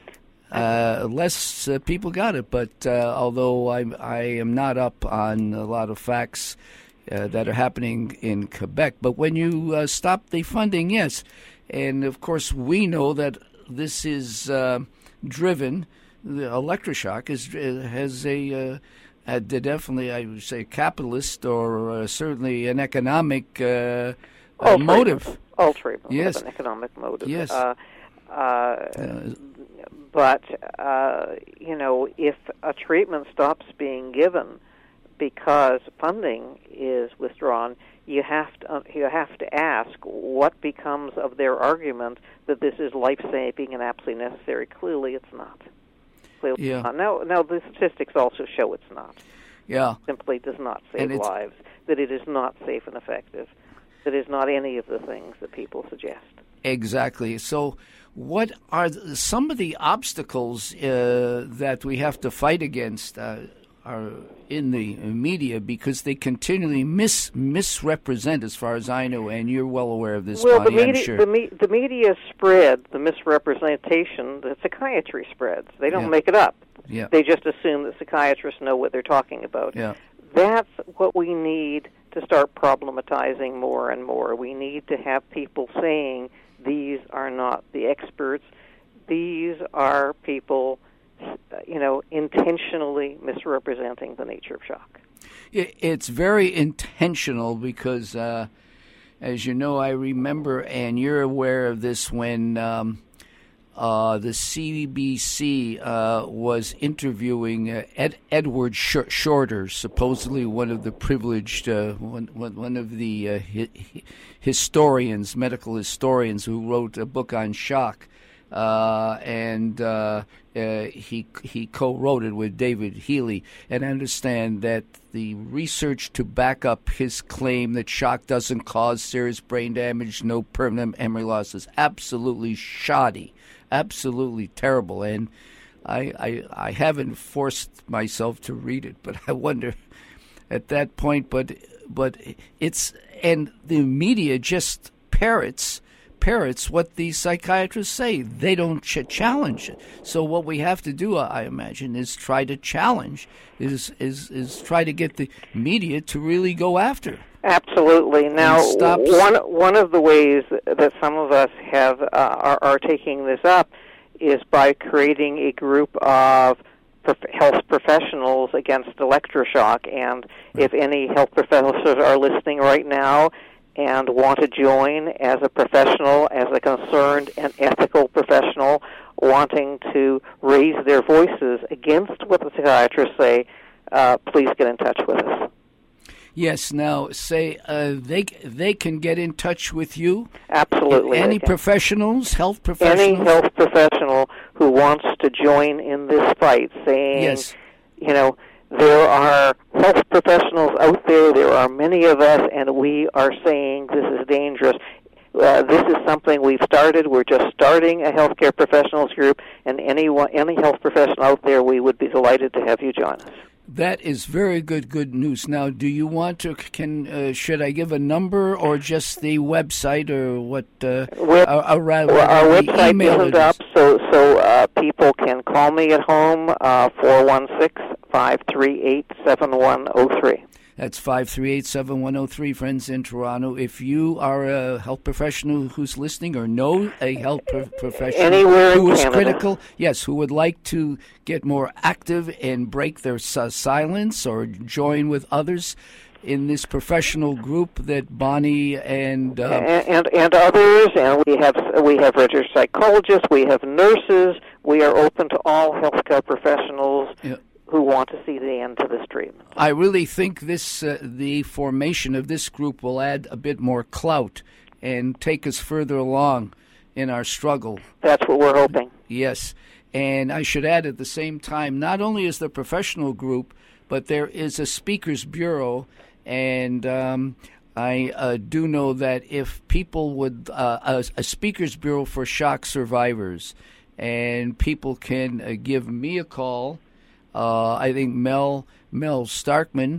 Uh, less uh, people got it, but uh, although I, I am not up on a lot of facts uh, that are happening in Quebec, but when you uh, stop the funding, yes. And, of course, we know that this is uh, driven, the electroshock is, uh, has a, uh, a definitely, I would say, capitalist or uh, certainly an economic uh, uh, motive. All treatment Yes. with an economic motive. Yes. Uh, uh, Uh, but, uh, you know, if a treatment stops being given because funding is withdrawn, you have to uh, you have to ask what becomes of their argument that this is life-saving and absolutely necessary. Clearly, it's not. Clearly, Yeah. it's not. Now, now the statistics also show it's not. Yeah. It simply does not And save it's- lives. That it is not safe and effective. That is not any of the things that people suggest. Exactly. So, what are the, some of the obstacles uh, that we have to fight against uh, are in the media, because they continually mis misrepresent, as far as I know, and you're well aware of this, Well, Bonnie, the I'm media, sure. the, me, the media spread the misrepresentation that psychiatry spreads. They don't Yeah. make it up. Yeah. They just assume that psychiatrists know what they're talking about. Yeah. That's what we need to start problematizing more and more. We need to have people saying these are not the experts. These are people, you know, intentionally misrepresenting the nature of shock. It, it's very intentional because, uh, as you know, I remember, and you're aware of this, when um, uh, the C B C uh, was interviewing uh, Ed, Edward Sh- Shorter, supposedly one of the privileged, uh, one, one of the uh, hi- historians, medical historians, who wrote a book on shock. Uh, and uh, uh, he he co-wrote it with David Healy. And I understand that the research to back up his claim that shock doesn't cause serious brain damage, no permanent memory loss, is absolutely shoddy, absolutely terrible. And I, I I haven't forced myself to read it, but I wonder at that point. But but it's and the media just parrots. parrots what the psychiatrists say. They don't ch- challenge it. So what we have to do, I imagine, is try to challenge, is is is try to get the media to really go after. Absolutely. Now, stop- one one of the ways that some of us have uh, are, are taking this up is by creating a group of prof- health professionals against electroshock. And if any health professionals are listening right now and want to join as a professional, as a concerned and ethical professional, wanting to raise their voices against what the psychiatrists say, uh, please get in touch with us. Yes. Now, say uh, they they can get in touch with you. Absolutely. Any professionals, health professionals. Any health professional who wants to join in this fight, saying, yes. you know, there are health professionals out there. There are many of us, and we are saying this is dangerous. Uh, this is something we've started. We're just starting a healthcare professionals group, and anyone, any health professional out there, we would be delighted to have you join us. That is very good, good news. Now, do you want to, can, uh, should I give a number or just the website or what? Uh, Web, uh, uh, rather, well, our website email isn't up, so, so uh, people can call me at home, uh, four one six, five three eight, seven one zero three. That's five three eight, seven one zero three, friends in Toronto. If you are a health professional who's listening or know a health pro- professional Anywhere who in is Canada. critical, yes, who would like to get more active and break their uh, silence or join with others in this professional group that Bonnie and uh, and, and and others, and we have we have registered psychologists, we have nurses. We are open to all healthcare professionals. Yeah. Who want to see the end to this treatment. I really think this uh, the formation of this group will add a bit more clout and take us further along in our struggle. That's what we're hoping. Yes. And I should add at the same time, not only is the professional group, but there is a speakers bureau, and um, I uh, do know that if people would, uh, a, a speakers bureau for shock survivors, and people can uh, give me a call. Uh, I think Mel Mel Starkman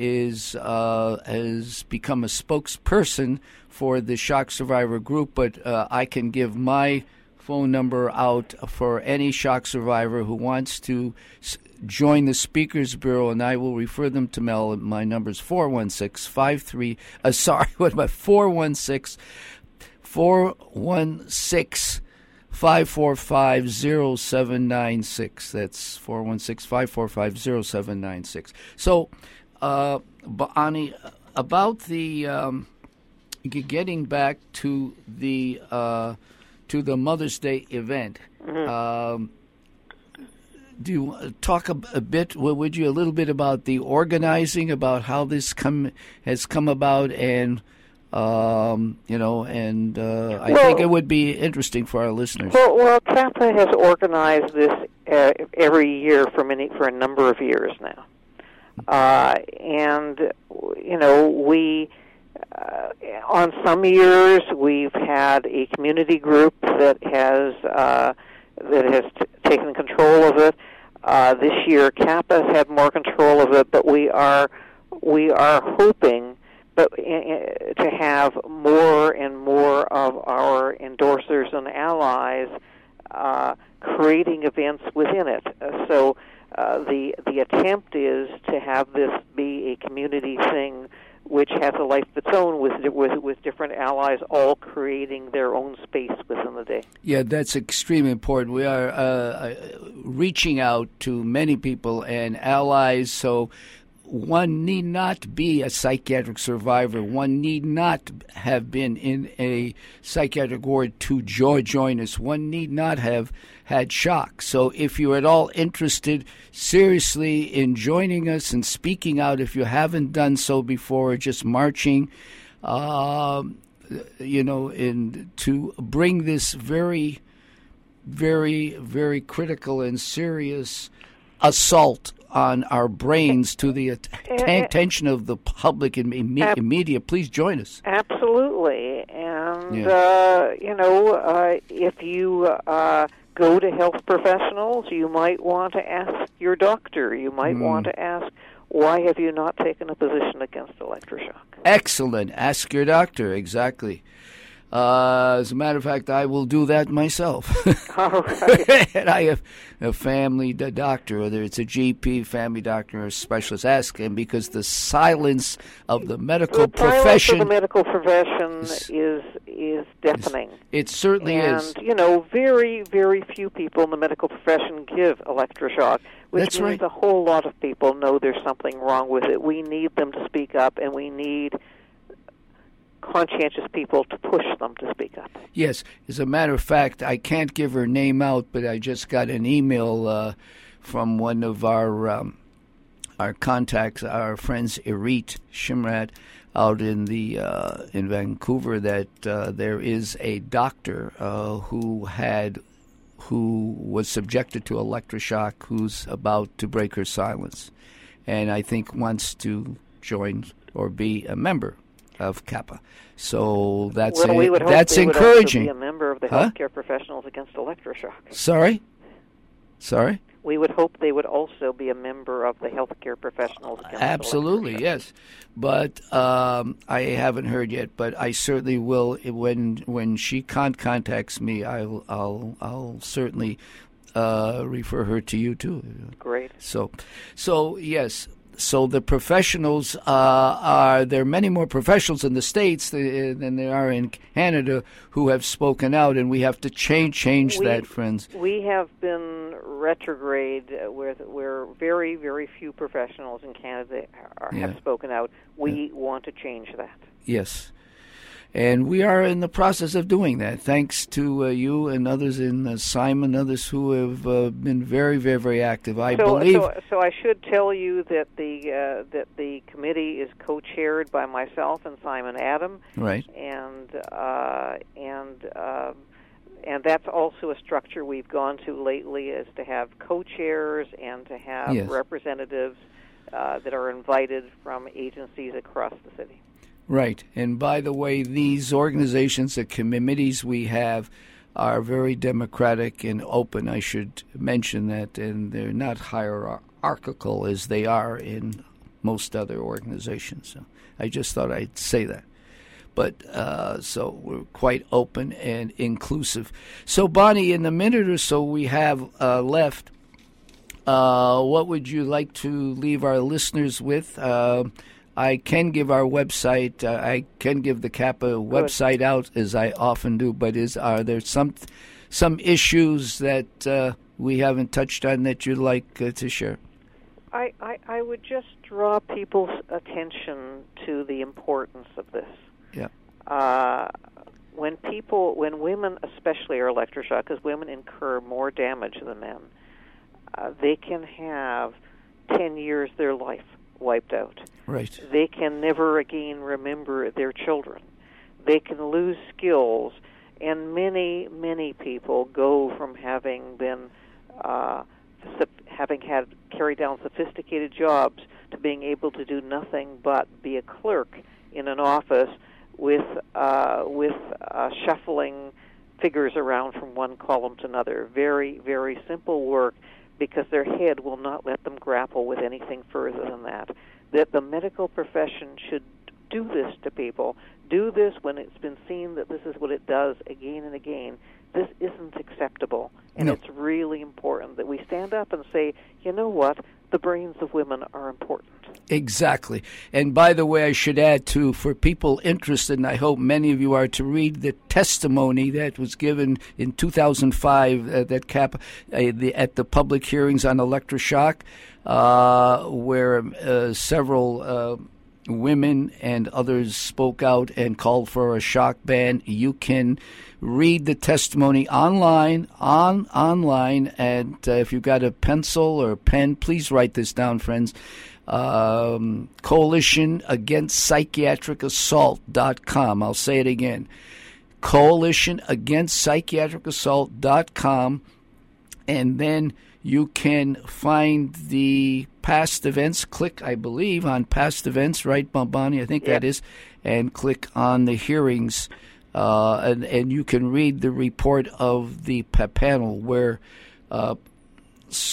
is uh, has become a spokesperson for the shock survivor group, but uh, I can give my phone number out for any shock survivor who wants to s- join the Speakers Bureau, and I will refer them to Mel. My number is four one six, five three, uh, sorry, what am I, four one six, four one six, five four five, zero seven nine six. That's four one six, five four five, zero seven nine six. So, uh, Bonnie, about the um, getting back to the uh, to the Mother's Day event, Mm-hmm. um, do you talk a, a bit, would you, a little bit about the organizing, about how this come has come about, and Um, you know, and uh, I well, think it would be interesting for our listeners. Well, well, CAPA has organized this uh, every year for many for a number of years now, uh, and you know, we uh, on some years we've had a community group that has uh, that has t- taken control of it. Uh, this year, CAPA has had more control of it, but we are we are hoping. But to have more and more of our endorsers and allies uh, creating events within it. Uh, so uh, the the attempt is to have this be a community thing, which has a life of its own, with with, with different allies all creating their own space within the day. Yeah, that's extremely important. We are uh, reaching out to many people and allies, so one need not be a psychiatric survivor. One need not have been in a psychiatric ward to joy join us. One need not have had shock. So if you're at all interested seriously in joining us and speaking out, if you haven't done so before, just marching, uh, you know, in to bring this very, very, very critical and serious assault on our brains to the attention of the public and media, please join us. Absolutely. And, yeah. uh, you know, uh, if you uh, go to health professionals, you might want to ask your doctor. You might mm. want to ask, why have you not taken a position against electroshock? Excellent. Ask your doctor, exactly. Uh, as a matter of fact, I will do that myself. All right. And I have a family d- doctor, whether it's a G P, family doctor, or a specialist. Ask him, because the silence of the medical the profession, the medical profession is is, is deafening. It certainly and, is. And you know, very very few people in the medical profession give electroshock, which That's means right. a whole lot of people know there's something wrong with it. We need them to speak up, and we need conscientious people to push them to speak up. Yes. As a matter of fact, I can't give her name out, but I just got an email uh, from one of our um, our contacts, our friends Irit Shimrat, out in the uh, in Vancouver, that uh, there is a doctor uh, who had who was subjected to electroshock, who's about to break her silence, and I think wants to join or be a member of Kappa. So that's well, a, we would hope that's they encouraging. Would also be a member of the Huh? healthcare professionals against electroshock. Sorry, sorry. We would hope they would also be a member of the healthcare professionals against Absolutely, electroshock. yes. But um, I haven't heard yet. But I certainly will when when she con- contacts me. I'll I'll I'll certainly uh, refer her to you too. Great. So, so yes. So the professionals uh, are there are many more professionals in the States than there are in Canada who have spoken out, and we have to change change we, that, friends. We have been retrograde uh, where where very very few professionals in Canada are, Yeah. have spoken out. We Yeah. want to change that. Yes. And we are in the process of doing that, thanks to uh, you and others, and uh, Simon, others who have uh, been very, very, very active. I so, believe. So, so I should tell you that the uh, that the committee is co-chaired by myself and Simon Adam, Right. and uh, and um, and that's also a structure we've gone to lately, is to have co-chairs and to have Yes. representatives uh, that are invited from agencies across the city. Right. And by the way, these organizations, the committees we have, are very democratic and open. I should mention that, and they're not hierarchical as they are in most other organizations. So I just thought I'd say that. But uh, so we're quite open and inclusive. So, Bonnie, in the minute or so we have uh, left, uh, what would you like to leave our listeners with? Uh, I can give our website. Uh, I can give the Kappa website out, as I often do. But is are there some some issues that uh, we haven't touched on that you'd like uh, to share? I, I, I would just draw people's attention to the importance of this. Yeah. Uh, when people, when women especially are electroshocked, because women incur more damage than men, uh, they can have ten years of their life wiped out. Right. They can never again remember their children. They can lose skills, and many, many people go from having been, uh, having had carried down sophisticated jobs to being able to do nothing but be a clerk in an office with uh, with uh, shuffling figures around from one column to another. Very, very simple work, because their head will not let them grapple with anything further than that. That the medical profession should do this to people, do this when it's been seen that this is what it does again and again. This isn't acceptable, and No. it's really important that we stand up and say, you know what, the brains of women are important. Exactly. And by the way, I should add, too, for people interested, and I hope many of you are, to read the testimony that was given in two thousand five uh, that Cap, uh, the, at the public hearings on electroshock, uh, where uh, several uh, women and others spoke out and called for a shock ban. You can read the testimony online, on online, and uh, if you've got a pencil or a pen, please write this down, friends. Um, Coalition Against Psychiatric Assault dot com. I'll say it again. Coalition Against Psychiatric Assault dot com. And then you can find the past events. Click, I believe, on past events, right, Bonnie? I think Yep. that is. And click on the hearings. Uh, and, and you can read the report of the pa- panel where uh,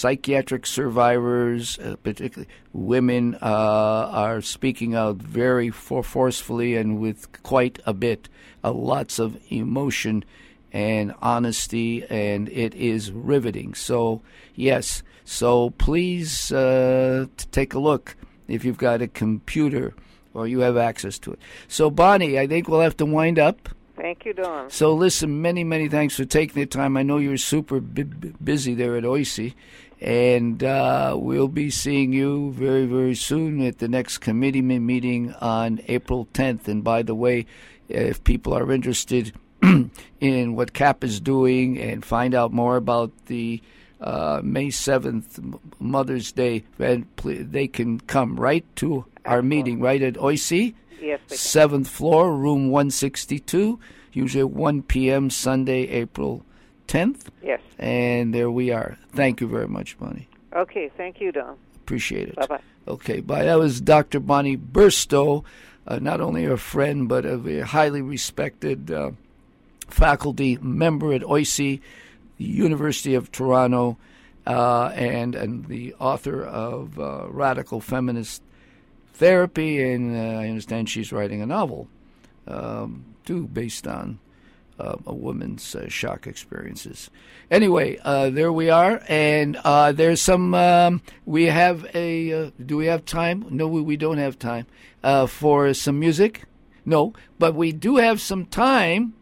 psychiatric survivors, uh, particularly women, uh, are speaking out very for- forcefully and with quite a bit, uh, lots of emotion and honesty, and it is riveting. So, yes, so please uh, t- take a look if you've got a computer or you have access to it. So, Bonnie, I think we'll have to wind up. Thank you, Don. So, listen, many, many thanks for taking the time. I know you're super b- b- busy there at O I C, and uh, we'll be seeing you very, very soon at the next committee meeting on April tenth. And by the way, if people are interested in what C A P is doing and find out more about the uh, May seventh Mother's Day event, they can come right to our Excellent. meeting, right at O I C? Yes, we can. seventh floor, room one sixty-two, usually at one p.m. Sunday, April tenth. Yes. And there we are. Thank you very much, Bonnie. Okay, thank you, Don. Appreciate it. Bye-bye. Okay, bye. That was Doctor Bonnie Burstow, uh, not only a friend, but a very highly respected uh, faculty member at O I C, the University of Toronto, uh, and, and the author of uh, Radical Feminist Therapy, and uh, I understand she's writing a novel, um, too, based on uh, a woman's uh, shock experiences. Anyway, uh, there we are, and uh, there's some, um, we have a, uh, do we have time? No, we, we don't have time uh, for some music. No, but we do have some time.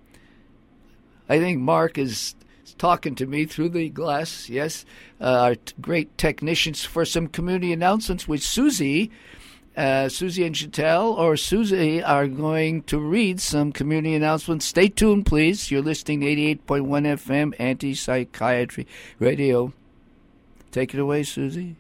I think Mark is talking to me through the glass, yes, uh, our t- great technicians, for some community announcements with Susie. Uh, Susie and Chantel, or Susie, are going to read some community announcements. Stay tuned, please. You're listening to eighty-eight point one F M, Anti-Psychiatry Radio. Take it away, Susie.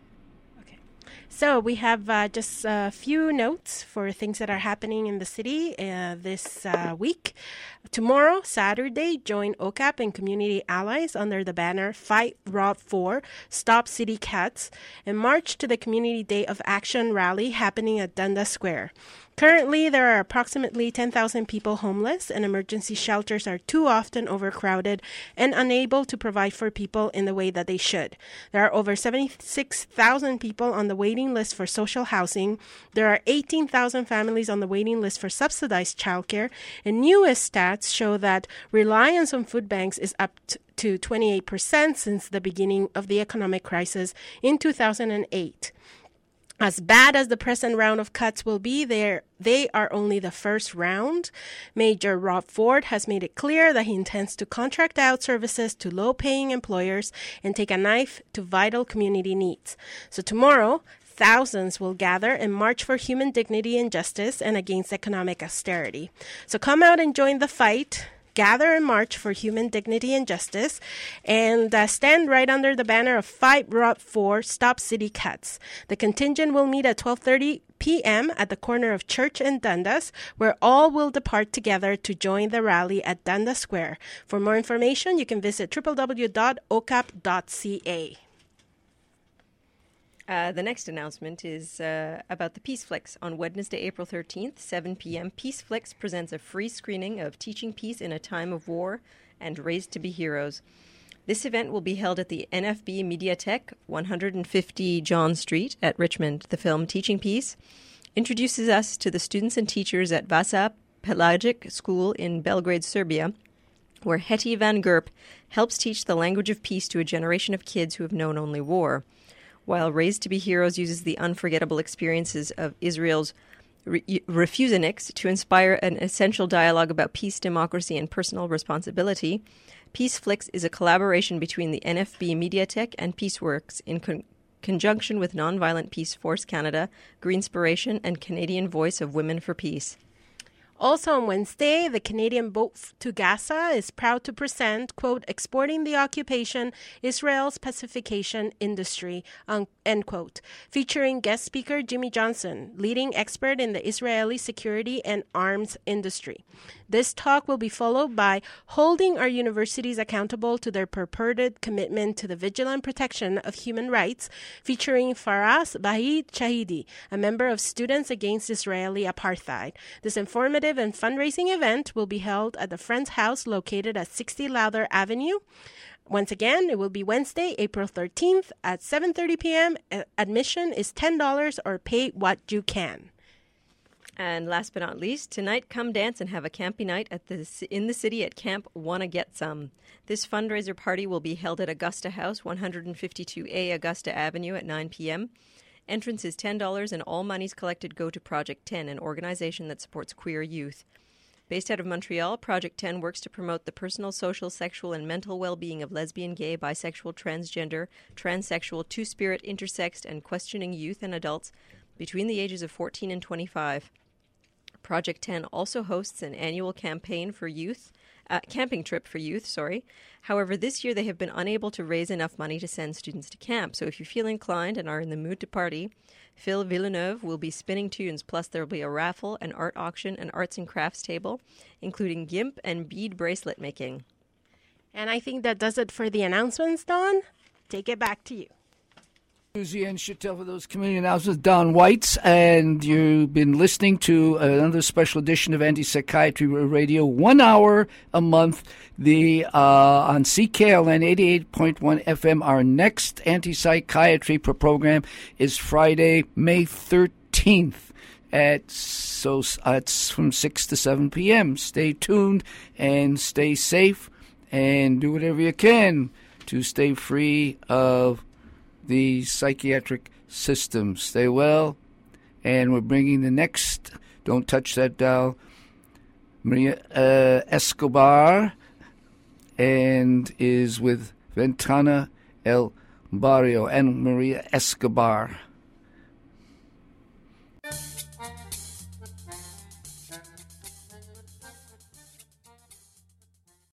So we have uh, just a few notes for things that are happening in the city uh, this uh, week. Tomorrow, Saturday, join O C A P and community allies under the banner Fight Rob four, Stop City Cats, and march to the Community Day of Action rally happening at Dundas Square. Currently, there are approximately ten thousand people homeless, and emergency shelters are too often overcrowded and unable to provide for people in the way that they should. There are over seventy-six thousand people on the waiting list for social housing. There are eighteen thousand families on the waiting list for subsidized childcare, and newest stats show that reliance on food banks is up to to twenty-eight percent since the beginning of the economic crisis in two thousand eight. As bad as the present round of cuts will be, they are only the first round. Major Rob Ford has made it clear that he intends to contract out services to low-paying employers and take a knife to vital community needs. So tomorrow, thousands will gather and march for human dignity and justice and against economic austerity. So come out and join the fight. Gather and march for human dignity and justice, and uh, stand right under the banner of Fight Rob four, Stop City Cuts. The contingent will meet at twelve thirty p.m. at the corner of Church and Dundas, where all will depart together to join the rally at Dundas Square. For more information, you can visit w w w dot o c a p dot c a. Uh, the next announcement is uh, about the Peace Flicks. On Wednesday, April thirteenth, seven p.m., Peace Flicks presents a free screening of Teaching Peace in a Time of War and Raised to Be Heroes. This event will be held at the N F B Mediatek, one fifty John Street at Richmond. The film Teaching Peace introduces us to the students and teachers at Vasa Pelagic School in Belgrade, Serbia, where Hetty Van Gerp helps teach the language of peace to a generation of kids who have known only war. While Raised to Be Heroes uses the unforgettable experiences of Israel's re- refuseniks to inspire an essential dialogue about peace, democracy, and personal responsibility, Peace Flicks is a collaboration between the N F B Mediatek and Peaceworks in con- conjunction with Nonviolent Peace Force Canada, Greenspiration, and Canadian Voice of Women for Peace. Also on Wednesday, the Canadian Boat to Gaza is proud to present, quote, Exporting the Occupation, Israel's Pacification Industry, um, end quote, featuring guest speaker Jimmy Johnson, leading expert in the Israeli security and arms industry. This talk will be followed by Holding Our Universities Accountable to Their Purported Commitment to the Vigilant Protection of Human Rights, featuring Faraz Bahid Shahidi, a member of Students Against Israeli Apartheid. This informative and fundraising event will be held at the Friends House located at sixty Lowther Avenue, Once again, it will be Wednesday, April thirteenth at seven thirty p.m. Admission is ten dollars or pay what you can. And last but not least, tonight, come dance and have a campy night at the in the city at Camp Wanna Get Some. This fundraiser party will be held at Augusta House, one fifty-two A Augusta Avenue at nine p.m. Entrance is ten dollars and all monies collected go to Project ten, an organization that supports queer youth. Based out of Montreal, Project ten works to promote the personal, social, sexual, and mental well-being of lesbian, gay, bisexual, transgender, transsexual, two-spirit, intersex, and questioning youth and adults between the ages of fourteen and twenty-five. Project ten also hosts an annual campaign for youth, uh, camping trip for youth, sorry. However, this year they have been unable to raise enough money to send students to camp. So if you feel inclined and are in the mood to party, Phil Villeneuve will be spinning tunes. Plus there will be a raffle, an art auction, an arts and crafts table, including gimp and bead bracelet making. And I think that does it for the announcements, Don. Take it back to you. Susie and Chantel for those community announcements. Don Whites, and you've been listening to another special edition of Anti-Psychiatry Radio, one hour a month. The uh, on C K L N eighty-eight point one F M. Our next Anti-Psychiatry program is Friday, May thirteenth. At so it's from six to seven p.m. Stay tuned and stay safe, and do whatever you can to stay free of the psychiatric system. Stay well, and we're bringing the next, don't touch that dial, Maria uh, Escobar, and is with Ventana El Barrio and Maria Escobar.